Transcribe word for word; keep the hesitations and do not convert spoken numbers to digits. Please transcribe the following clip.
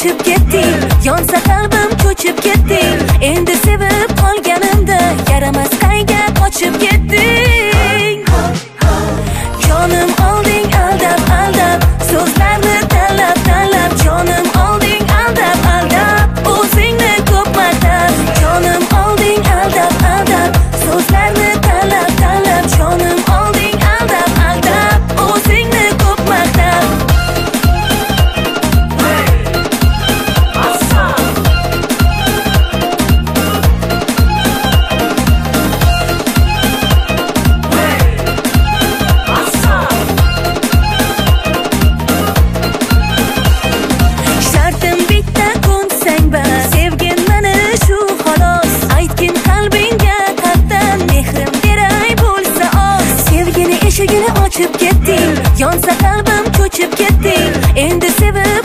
ochib ketding, yonsa qalbim ko'chib ketding. Endi sevib qolganimda yaramas qayga qochib ketding. Jonim olding aldab aldab, so'zlarni tanlab tanlab. Jonim olding aldab aldab, o'zingni ko'p martab. Jonim olding aldab aldab, so'zlarni tanlab tanlab. Jonim olding aldab aldab, o'zingni ko'p martab. Shartim bitta ko'nsang bas, sevgin meni shu xolos. Aytgin qalbingga qalbdan mehrim beray bo'lsa oz. Sevgini eshigini ochib ketding, yonsa qalbim ko'chib ketding. Endi sevib